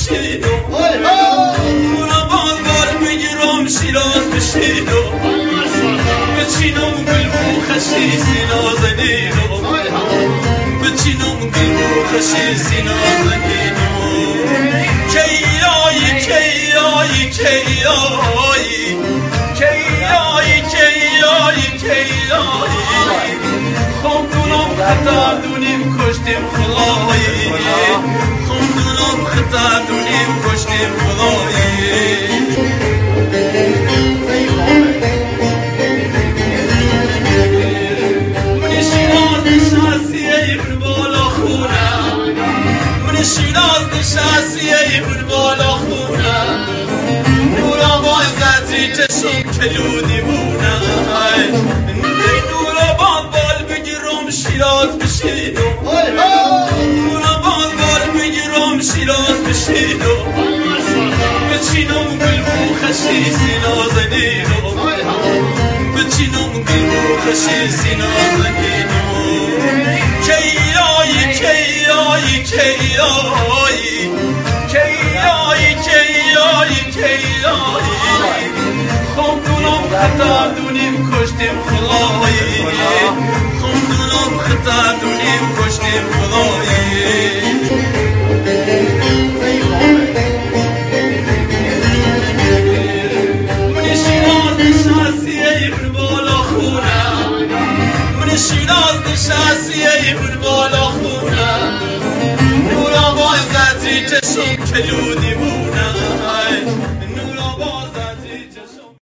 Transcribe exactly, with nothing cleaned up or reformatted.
بشید و مربان بال بگیرم شیراز بشید و بچینم گل بو خشیسی نازنین و بچینم گل بو خشیسی نازنین کیایی کیایی کیایی کیایی کیایی کیایی خمدونم خطر دونیم کشتیم خدایی خمدونم خطر دونیم کشتیم خدایی من شیراز نشستیه بر بالا خونه من شیراز نشستیه بر بالا خونه نورا باز زدی چشم کلودی بونه نورا بان بال بگیرم شیراز بشید و نورا بان بال بگیرم شیراز بشید و بچینم گل بو خشیسی نازنین و بچینم گل بو خشیسی نازنین کیایی کیایی کیایی کیایی کیایی کیایی خمدونم خطر دونیم کشتیم خدایی خمدونم خطر دونیم کشتیم خدایی من شیراز نشستیه بر بالا خونه من شیراز نشستیه بر بالا خونه نورا باز زدی چشم کلود